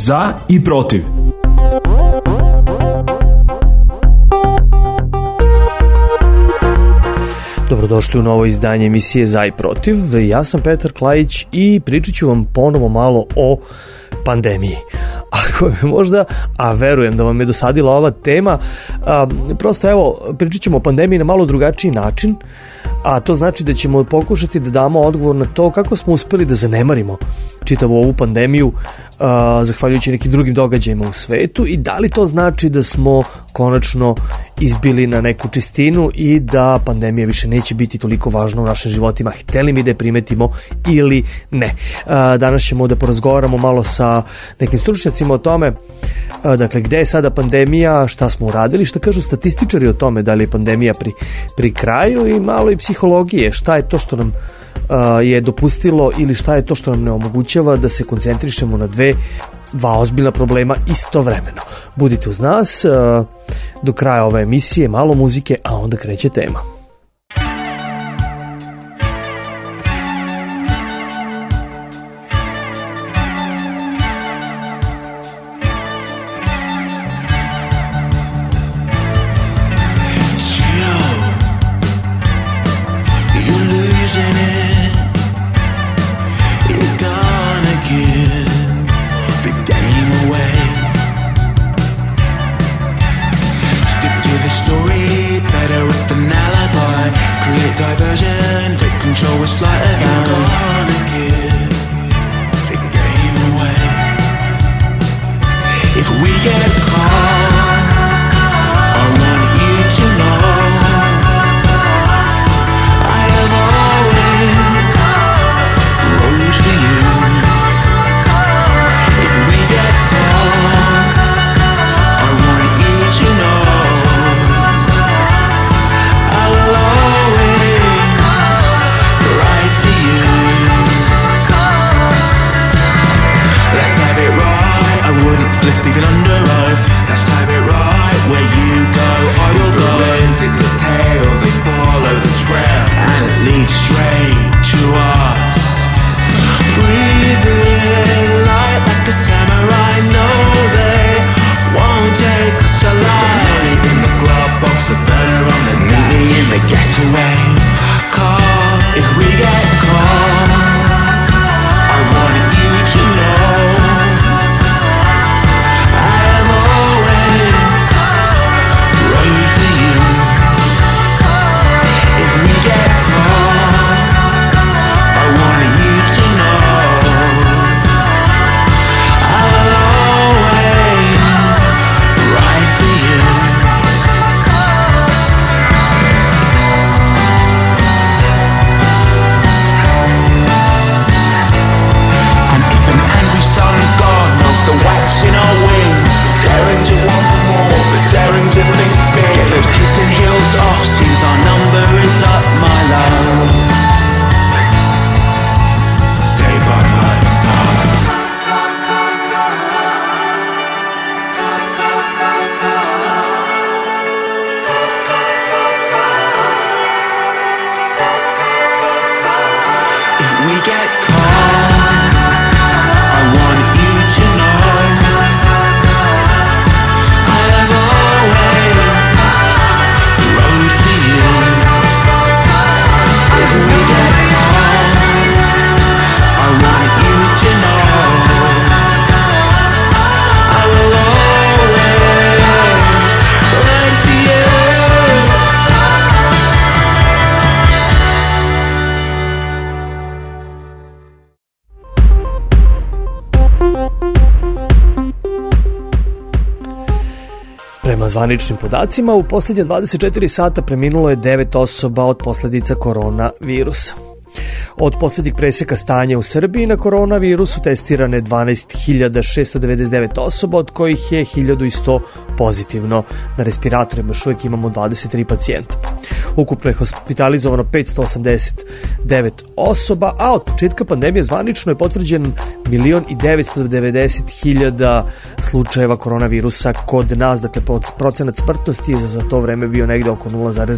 Za i protiv. Dobrodošli u novo izdanje emisije Za i protiv. Ja sam Petar Klajić i pričat ću vam ponovo malo o pandemiji. Ako je možda, a verujem da vam je dosadila ova tema, prosto evo, pričat ćemo o pandemiji na malo drugačiji način, a to znači da ćemo pokušati da damo odgovor na to kako smo uspeli da zanemarimo čitavu ovu pandemiju zahvaljujući nekim drugim događajima u svetu i da li to znači da smo konačno izbili na neku čistinu i da pandemija više neće biti toliko važna u našim životima, hteli mi da je primetimo ili ne. Danas ćemo da porazgovaramo malo sa nekim stručnjacima o tome, dakle, gde je sada pandemija, šta smo uradili, šta kažu statističari o tome, da li je pandemija pri kraju i malo i psihologije, šta je to što nam je dopustilo ili šta je to što nam ne omogućava da se koncentrišemo na dva ozbiljna problema istovremeno. Budite uz nas do kraja ove emisije, malo muzike, a onda kreće tema. Diversion, take control with sleight of hand. You're gonna give the game away. If we get caught, I want you to know I have always rode for you. If we get caught, I want you to know I will always flipping under rope, let's have it right. Where you go, I will go. The winds in the tail, they follow the trail, and it leads straight to us. Breathe in light like a samurai. No, they won't take us alive. Money in the glove box, the burner on the dash. Meet me in the getaway car. If we get caught, I want you to know the wax in our wings, daring to want more, but daring to think big. Get those kitten heels off, seems our number is up, my love. Stay by my side. If we get caught, I want you to know Prema zvaničnim podacima, u posljednje 24 sata preminulo je 9 osoba od posljedica koronavirusa. Od posljednjeg presjeka stanja u Srbiji na koronavirusu testirane 12.699 osoba, od kojih je 1100 pozitivno. Na respiratorima još uvijek imamo 23 pacijenta. Ukupno je hospitalizovano 589 osoba, a od početka pandemije zvanično je potvrđen 1.990.000 slučajeva koronavirusa kod nas, dakle procenat smrtnosti je za to vreme bio negde oko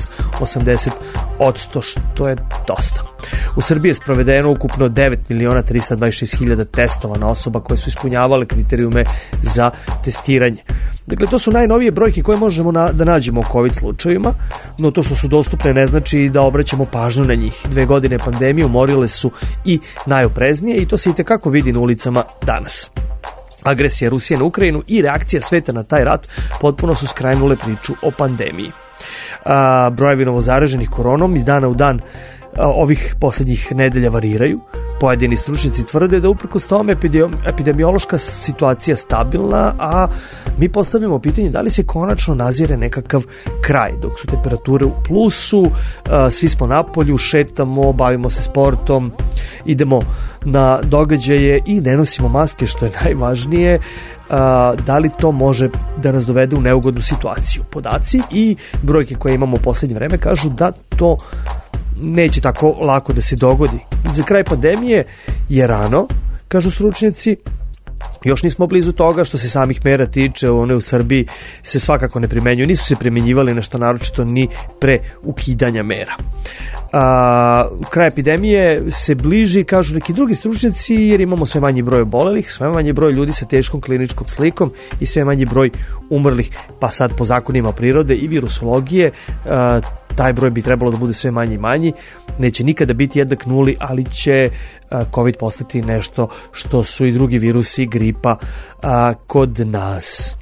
0,80%, što je dosta. U Srbiji je sprovedeno ukupno 9.326.000 testova na osoba koje su ispunjavale kriterijume za testiranje. Dakle, to su najnovije brojke koje možemo da nađemo o COVID slučajevima, no to što su dostupne ne znači da obraćamo pažnju na njih. 2 godine pandemije umorile su i najopreznije i to se itekako vidi na ulicama danas. Agresija Rusije na Ukrajinu i reakcija sveta na taj rat potpuno su skrajnule priču o pandemiji. Brojevi novozaraženih koronom iz dana u dan ovih posljednjih nedelja variraju. Pojedini stručnjaci tvrde da uprkos tome epidemiološka situacija stabilna, a mi postavljamo pitanje da li se konačno nazire nekakav kraj. Dok su temperature u plusu, svi smo napolju, šetamo, bavimo se sportom, idemo na događaje i ne nosimo maske, što je najvažnije, da li to može da nas dovede u neugodnu situaciju. Podaci i brojke koje imamo u posljednje vreme kažu da to neće tako lako da se dogodi. Za kraj pandemije je rano, kažu stručnjaci, još nismo blizu toga. Što se samih mera tiče, one u Srbiji se svakako ne primenjuju, nisu se primenjivali nešto naročito ni pre ukidanja mera. Kraj epidemije se bliži, kažu neki drugi stručnjaci, jer imamo sve manji broj obolelih, sve manji broj ljudi sa teškom kliničkom slikom i sve manji broj umrlih, pa sad po zakonima prirode i virusologije taj broj bi trebalo da bude sve manji i manji. Neće nikada biti jednak nuli, ali će COVID postati nešto što su i drugi virusi gripa kod nas.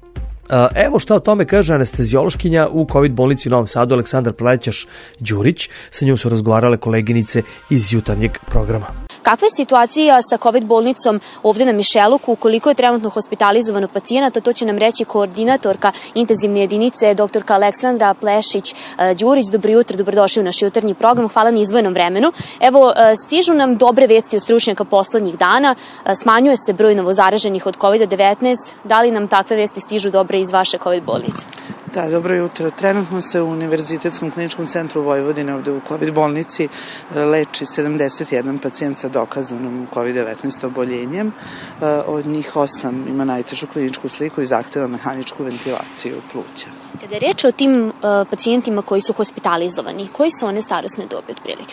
Evo šta o tome kaže anesteziološkinja u COVID bolnici u Novom Sadu Aleksandra Plećaš-Đurić. Sa njom su razgovarale koleginice iz jutarnjeg programa. Kakva je situacija sa COVID bolnicom ovdje na Mišeluku, koliko je trenutno hospitalizovano pacijenata, to će nam reći koordinatorka intenzivne jedinice doktorka Aleksandra Plešić-Đurić. Dobro jutro, dobrodošli u naš jutarnji program, hvala na izdvojenom vremenu. Evo, stižu nam dobre vesti od stručnjaka poslednjih dana, smanjuje se broj novozaraženih od COVID-19, da li nam takve vesti stižu dobre iz vaše COVID bolnice? Da, dobro jutro. Trenutno se u Univerzitetskom kliničkom centru Vojvodine ovde u COVID bolnici leči 71 pacijent sa dokazanom COVID-19 oboljenjem. Od njih 8 ima najtežu kliničku sliku i zahteva mehaničku ventilaciju pluća. Kada je reč o tim pacijentima koji su hospitalizovani, koji su one starosne dobi otprilike?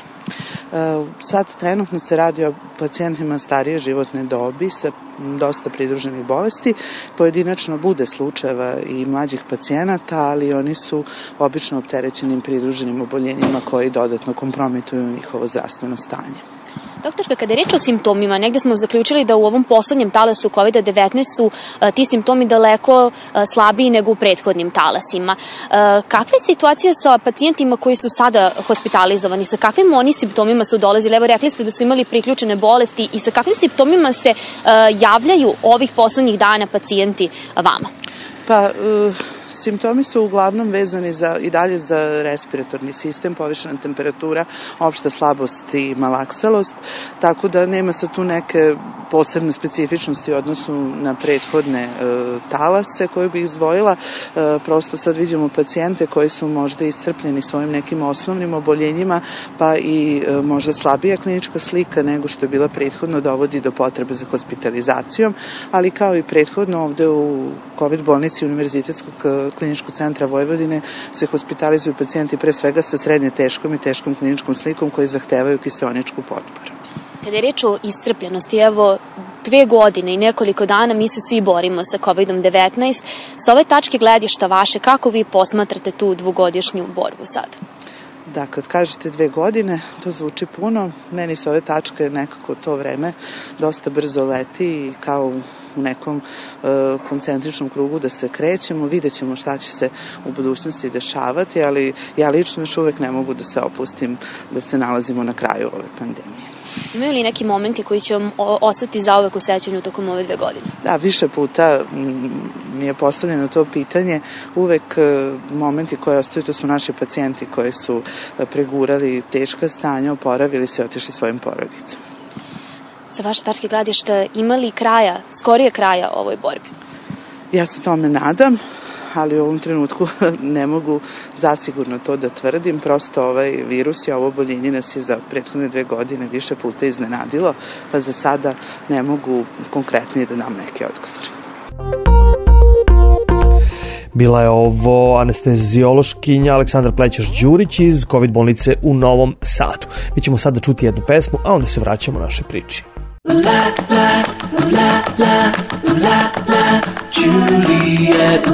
Sad trenutno se radi o pacijentima starije životne dobi sa dosta pridruženih bolesti. Pojedinačno bude slučajeva i mlađih pacijenata, ali oni su obično opterećenim pridruženim oboljenjima koji dodatno kompromituju njihovo zdravstveno stanje. Doktorka, kada je reč o simptomima, negde smo zaključili da u ovom poslednjem talasu COVID-19 su ti simptomi daleko slabiji nego u prethodnim talasima. Kakva je situacija sa pacijentima koji su sada hospitalizovani? Sa kakvim oni simptomima su dolazili? Evo, rekli ste da su imali priključene bolesti i sa kakvim simptomima se javljaju ovih poslednjih dana pacijenti vama? Pa, simptomi su uglavnom vezani i dalje za respiratorni sistem, povišena temperatura, opšta slabost i malaksalost, tako da nema sad tu neke posebne specifičnosti u odnosu na prethodne talase koje bi izdvojila. Prosto sad vidimo pacijente koji su možda iscrpljeni svojim nekim osnovnim oboljenjima, pa i možda slabija klinička slika nego što je bila prethodno, dovodi do potrebe za hospitalizacijom, ali kao i prethodno ovde u COVID bolnici Univerzitetskog kliničkog centra Vojvodine se hospitalizuju pacijenti pre svega sa srednje teškom i teškom kliničkom slikom koji zahtevaju kiseoničku potporu. Kada je reč o iscrpljenosti, evo 2 godine i nekoliko dana mi se svi borimo sa COVID-19. Sa ove tačke gledišta vaše, kako vi posmatrate tu 2-godišnju borbu sada? Da, kad kažete 2 godine, to zvuči puno. Meni sa ove tačke nekako to vreme dosta brzo leti i kao u nekom koncentričnom krugu da se krećemo, vidjet ćemo šta će se u budućnosti dešavati, ali ja lično još uvek ne mogu da se opustim da se nalazimo na kraju ove pandemije. Imaju li neki momenti koji će vam ostati zauvek u sećanju tokom ove 2 godine? Da, više puta mi je postavljeno to pitanje. Uvek momenti koji ostaju, to su naši pacijenti koji su pregurali teška stanja, oporavili se i otišli svojim porodicama. Sa vaše tačke gledišta, ima li kraja, skorije kraja ovoj borbi? Ja se tome nadam. ali u ovom trenutku ne mogu zasigurno to da tvrdim. Prosto ovaj virus i ovo oboljenje nas je za prethodne 2 godine više puta iznenadilo, pa za sada ne mogu konkretnije da dam neke odgovore. Bila je ovo anesteziološkinja Aleksandra Plećaš-Đurić iz COVID bolnice u Novom Sadu. Mi ćemo sada čuti jednu pesmu, a onda se vraćamo našoj priči. Juliet,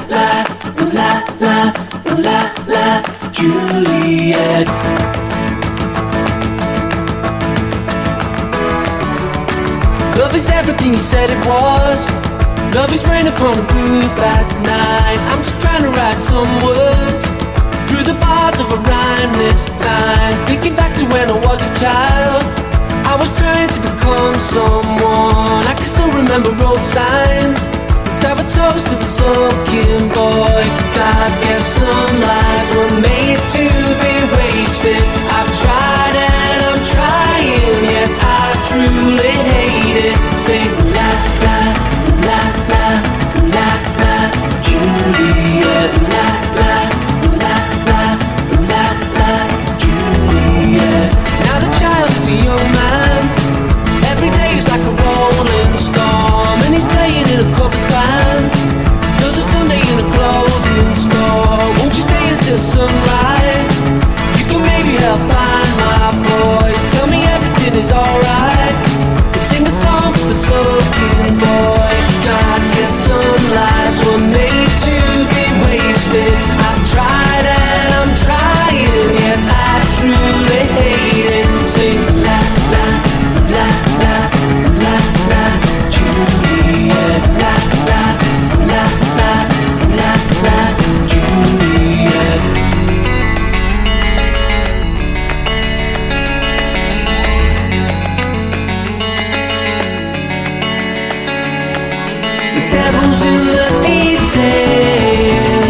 Juliet. Love is everything you said it was. Love is rain upon the roof at night. I'm just trying to write some words through the bars of a rhyme this time. Thinking back to when I was a child, I was trying to become someone. I can still remember road signs. Let's have a toast to the sulking boy. God, guess some lives were made to be wasted. I've tried and I'm trying. Yes, I truly hate it. Sing la la la la la la Juliet, la la la la la la Juliet. Now the child is a young man. Every day is like a rolling storm, and he's playing in a covers band. There's a Sunday in a clothing store. Won't you stay until sunrise? You can maybe help find my voice. Tell me everything is alright. Sing a song for the sulking boy. God, guess some lives were made to be wasted. I've tried and I'm trying. Yes, I truly hate it. Sing la la la la la la Juliet, la la la la la la Juliet. Devil's in the detail.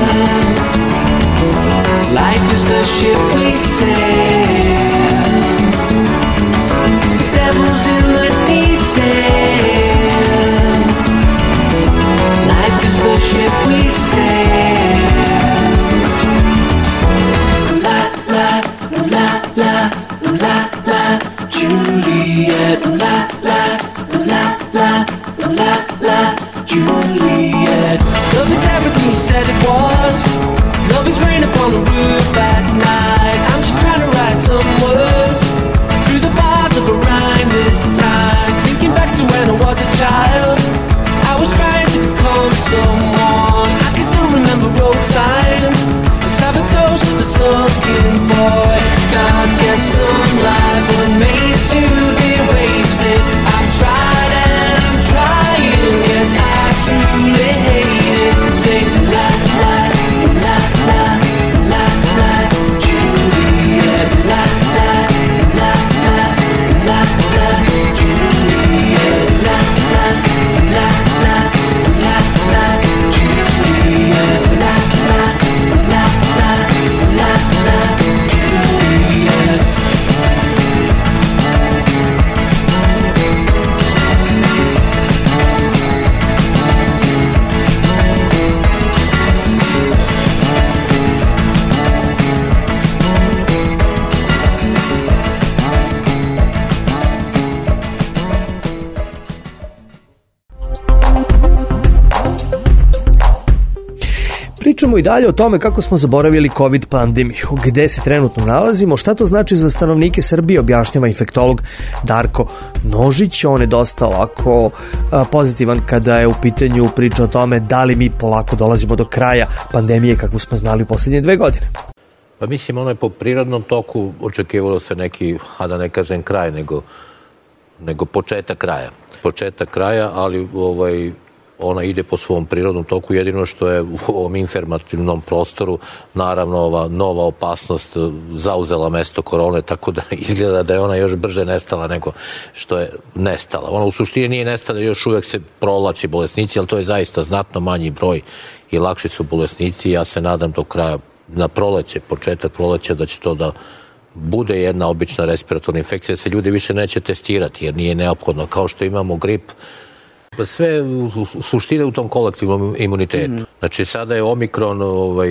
Life is the ship we sail. The devil's in the detail. Life is the ship we sail. La la la la la la Juliet, la la la la la la Juliet. Love is everything you said it was. Love is rain upon the roof at night. I'm just trying to write some words through the bars of a rhyme this time. Thinking back to when I was a child, I was trying to become someone. I can still remember road signs. Let's have a toast to the sulking boy. God, guess some lives were made to be wasted. I've tried and I'm trying. Yes, I truly hate it. Sing la la la la la la Juliet, la la la la la la Juliet, la la la la la la Juliet, la la la la la la Juliet. Pričamo i dalje o tome kako smo zaboravili COVID pandemiju, gde se trenutno nalazimo, šta to znači za stanovnike Srbije, objašnjava infektolog Darko Nožić. On je dosta ovako pozitivan kada je u pitanju priča o tome da li mi polako dolazimo do kraja pandemije kakvu smo znali u poslednje 2 godine. Pa mislim, ono je po prirodnom toku očekivalo se neki, a da ne kažem kraj, nego početak kraja. Početak kraja, ali ona ide po svom prirodnom toku, jedino što je u ovom informativnom prostoru naravno ova nova opasnost zauzela mesto korone, tako da izgleda da je ona još brže nestala nego što je nestala. Ona u suštini nije nestala, još uvek se provlači bolesnici, ali to je zaista znatno manji broj i lakši su bolesnici. Ja se nadam do kraja, na proleće, početak proleća, da će to da bude jedna obična respiratorna infekcija, da se ljudi više neće testirati jer nije neophodno. Kao što imamo grip, Sve u suštine u tom kolektivnom imunitetu. Znači, sada je Omikron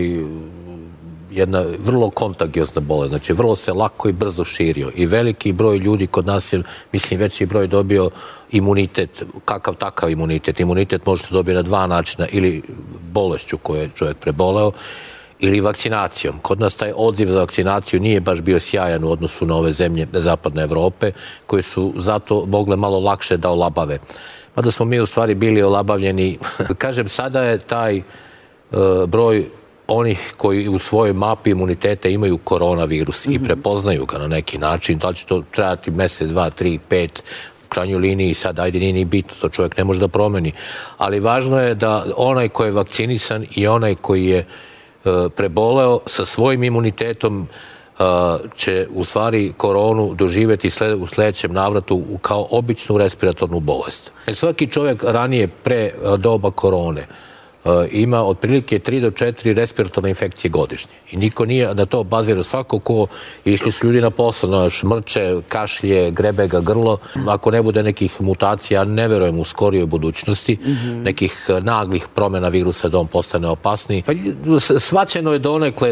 jedna vrlo kontagiozna bolest. Znači, vrlo se lako i brzo širio. I veliki broj ljudi kod nas je, mislim, veći broj dobio imunitet. Kakav takav imunitet? Imunitet može se dobiti na dva načina. Ili bolešću koju je čovjek preboleo, ili vakcinacijom. Kod nas taj odziv za vakcinaciju nije baš bio sjajan u odnosu na ove zemlje zapadne Evrope, koje su zato mogle malo lakše da olabave. Mada smo mi u stvari bili olabavljeni. Kažem, sada je taj broj onih koji u svojoj mapi imuniteta imaju koronavirus i prepoznaju ga na neki način. Da li će to trajati mesec, 2, 3, 5, u krajnjoj liniji sad, ajde, nije ni bitno, to čovjek ne može da promeni. Ali važno je da onaj koji je vakcinisan i onaj koji je preboleo sa svojim imunitetom će u stvari koronu doživjeti u sljedećem navratu kao običnu respiratornu bolest. Svaki čovjek ranije pre doba korone ima otprilike 3 do 4 respiratorne infekcije godišnje. I niko nije na to bazirao. Svako ko išli su ljudi na posao, šmrče, kašlje, grebe ga grlo. Ako ne bude nekih mutacija, ne verujem u skorijoj budućnosti, nekih naglih promjena virusa da on postane opasniji. Pa, shvaćeno je donekle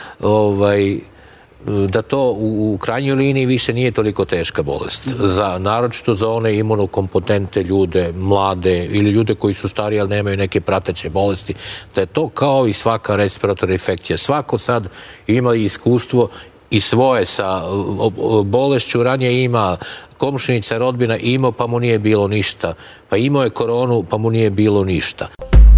da to u krajnjoj liniji više nije toliko teška bolest. Naročito za one imunokompetentne ljude, mlade ili ljude koji su stariji, ali nemaju neke prateće bolesti, da je to kao i svaka respiratorna infekcija. Svako sad ima iskustvo i svoje sa bolešću. Ranije ima komšinica, rodbina, imao pa mu nije bilo ništa. Pa imao je koronu pa mu nije bilo ništa.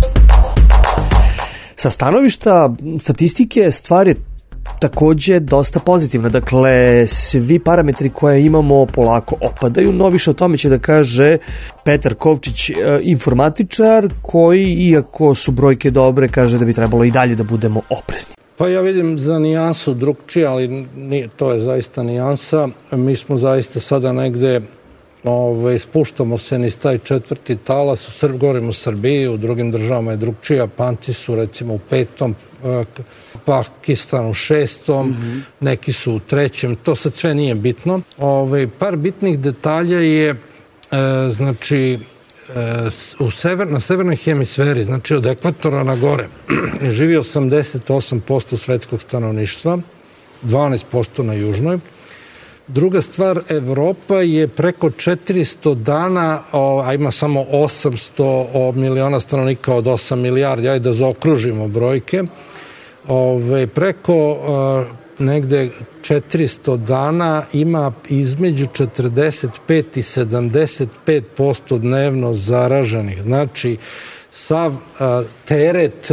Sa stanovišta statistike stvar je takođe dosta pozitivna. Dakle, svi parametri koje imamo polako opadaju. No više o tome će da kaže Petar Kovčić, informatičar, koji, iako su brojke dobre, kaže da bi trebalo i dalje da budemo oprezni. Pa ja vidim za nijansu drugčije, ali to je zaista nijansa. Mi smo zaista sada negde spuštamo se niz taj četvrti talas, govorimo o Srbiji, u drugim državama je drugčije, Japanci su recimo u 5. Pakistan u 6. Neki su u 3. To sad sve nije bitno. Par bitnih detalja je znači na severnoj hemisferi, znači od ekvatora na gore, živi 88% svetskog stanovništva, 12% na južnoj. Druga stvar, Evropa je preko 400 dana, a ima samo 800 miliona stanovnika od 8 milijardi, ajde da zaokružimo brojke, preko negde 400 dana ima između 45 i 75% dnevno zaraženih. Znači, sav teret,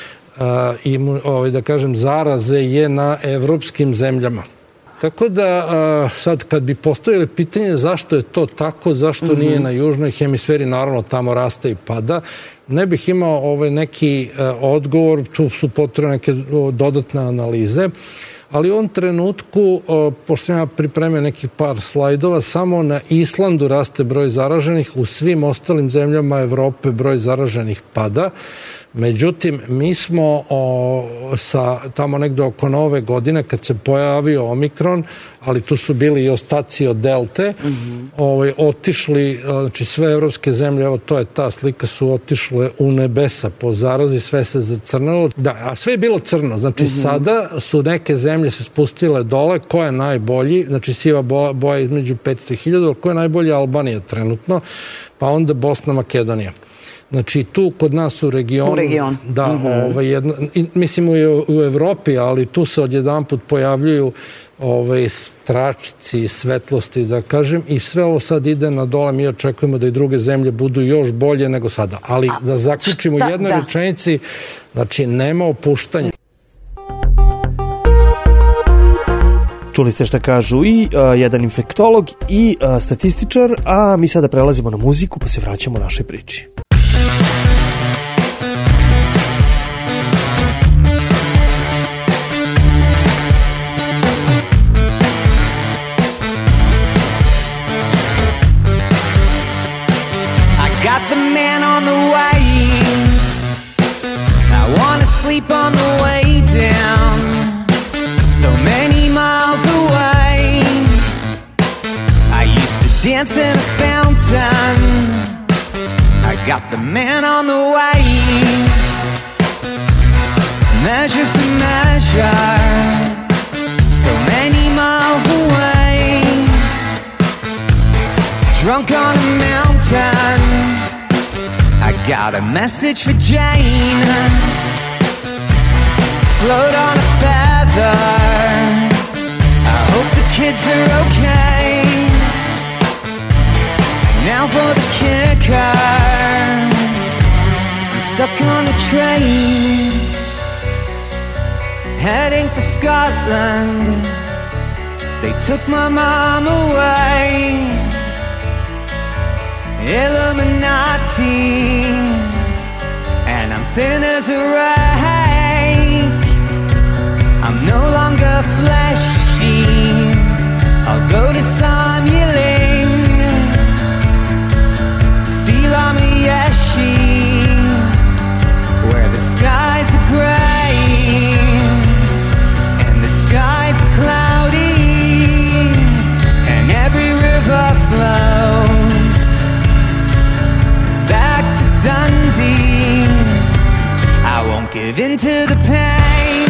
da kažem, zaraze je na evropskim zemljama. Tako da sad kad bi postavili pitanje zašto je to tako, zašto nije na južnoj hemisferi, naravno tamo raste i pada, ne bih imao neki odgovor, tu su potrebne neke dodatne analize, ali u ovom trenutku, pošto sam ja pripremio nekih par slajdova, samo na Islandu raste broj zaraženih, u svim ostalim zemljama Evrope broj zaraženih pada. Međutim, mi smo tamo negde oko nove godine, kad se pojavio Omikron, ali tu su bili i ostaci od Delte, otišli, znači sve evropske zemlje, evo to je ta slika, su otišle u nebesa po zarazi, sve se zacrnilo. Da, a sve je bilo crno, znači sada su neke zemlje se spustile dole, ko je najbolji, znači siva boja između 500 i 1000, ko je najbolji? Albanija trenutno, pa onda Bosna, Makedonija. Znači, tu kod nas u regionu, da, mislim u Evropi, ali tu se odjedanput pojavljuju tračci svetlosti, da kažem, i sve ovo sad ide na dole, mi očekujemo da i druge zemlje budu još bolje nego sada. Ali da zaključimo u jednoj rečenici, znači, nema opuštanja. Čuli ste šta kažu i jedan infektolog i statističar, a mi sada prelazimo na muziku pa se vraćamo našoj priči. Sleep on the way down, so many miles away. I used to dance in a fountain, I the man on the way. Measure for measure, so many miles away. Drunk on a mountain, I got a message for Jane. Float on a feather, I hope the kids are okay. Now for the kicker, I'm stuck on a train, heading for Scotland. They took my mom away. Illuminati, and I'm thin as a rake. I'm no longer fleshy, I'll go to Somyeling, see Lama Yeshi, where the skies are gray and the skies are cloudy, and every river flows back to Dundee. I won't give in to the pain.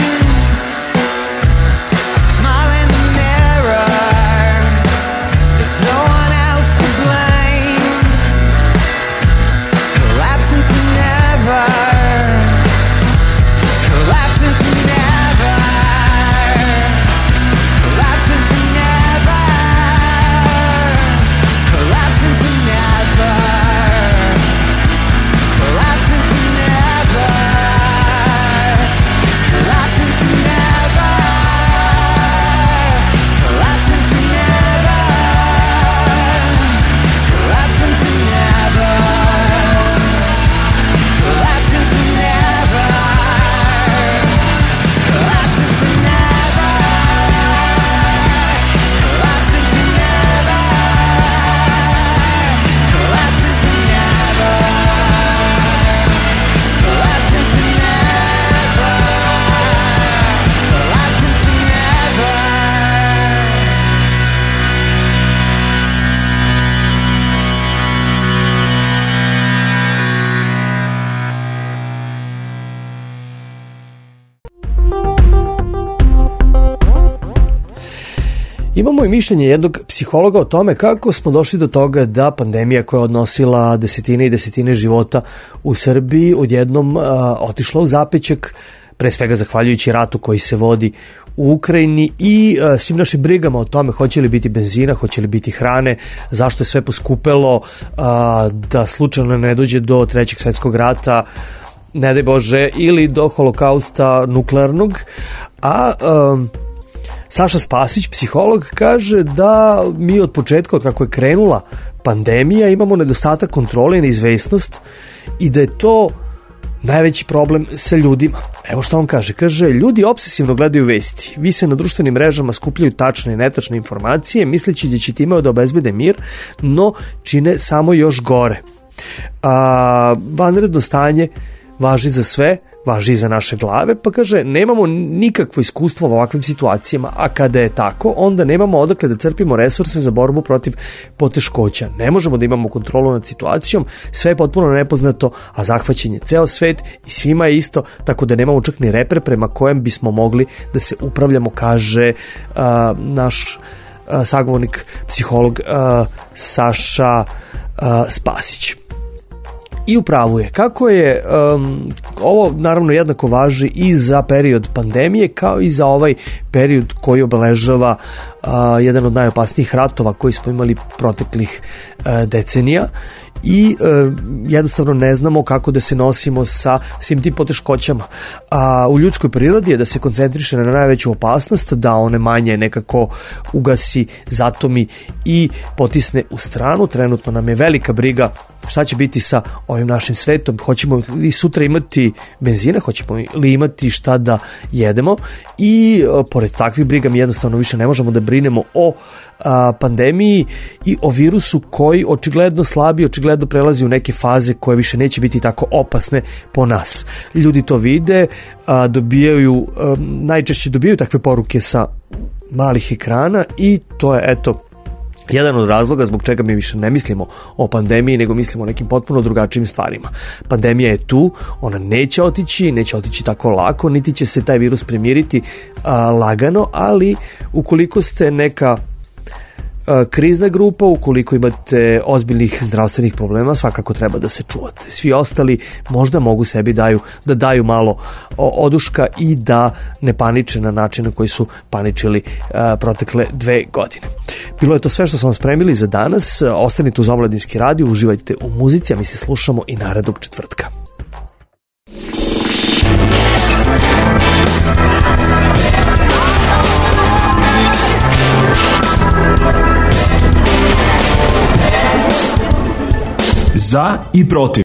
I smile in the mirror, there's no one else to blame. Collapse into never, collapse into never, collapse into never, collapse into never, collapse into never, collapse into never, collapse into never, collapse into never, collapse into never, collapse into never, collapse into never, collapse into never, collapse into never, collapse into never. Imamo i mišljenje jednog psihologa o tome kako smo došli do toga da pandemija koja je odnosila desetine i desetine života u Srbiji odjednom otišla u zapećak, pre svega zahvaljujući ratu koji se vodi u Ukrajini i svim našim brigama o tome hoće li biti benzina, hoće li biti hrane, zašto je sve poskupelo, da slučajno ne dođe do Trećeg svetskog rata, ne daj Bože, ili do holokausta nuklearnog. Saša Spasić, psiholog, kaže da mi od početka, od kako je krenula pandemija, imamo nedostatak kontrole i neizvesnost i da je to najveći problem sa ljudima. Evo što on kaže. Kaže, ljudi obsesivno gledaju vesti. Vi se na društvenim mrežama skupljaju tačne i netačne informacije, misleći da će time da obezbede mir, no čine samo još gore. Vanredno stanje važi za sve, važi i za naše glave, pa kaže, nemamo nikakvo iskustvo u ovakvim situacijama, a kada je tako, onda nemamo odakle da crpimo resurse za borbu protiv poteškoća. Ne možemo da imamo kontrolu nad situacijom, sve je potpuno nepoznato, a zahvaćen je ceo svet i svima je isto, tako da nemamo čak ni reper prema kojem bismo mogli da se upravljamo, kaže naš sagovornik, psiholog Saša Spasić. I upravo je. Kako je, ovo naravno jednako važi i za period pandemije, kao i za ovaj period koji obeležava jedan od najopasnijih ratova koji smo imali proteklih decenija i jednostavno ne znamo kako da se nosimo sa svim tim poteškoćama. U ljudskoj prirodi je da se koncentriše na najveću opasnost, da one manje nekako ugasi, zatomi i potisne u stranu. Trenutno nam je velika briga šta će biti sa ovim našim svetom, hoćemo li sutra imati benzina, hoćemo li imati šta da jedemo i pored takvih briga mi jednostavno više ne možemo da brinemo o pandemiji i o virusu koji očigledno slabi, očigledno prelazi u neke faze koje više neće biti tako opasne po nas. Ljudi to vide, najčešće dobijaju takve poruke sa malih ekrana i to je, eto, jedan od razloga zbog čega mi više ne mislimo o pandemiji, nego mislimo o nekim potpuno drugačijim stvarima. Pandemija je tu, ona neće otići tako lako, niti će se taj virus premiriti lagano, ali ukoliko ste neka krizna grupa, ukoliko imate ozbiljnih zdravstvenih problema, svakako treba da se čuvate. Svi ostali možda mogu sebi da daju malo oduška i da ne paniče na način na koji su paničili protekle 2 godine. Bilo je to sve što sam vam spremili za danas. Ostanite uz Omladinski radio, uživajte u muzici, a mi se slušamo i narednog četvrtka. Za i protiv.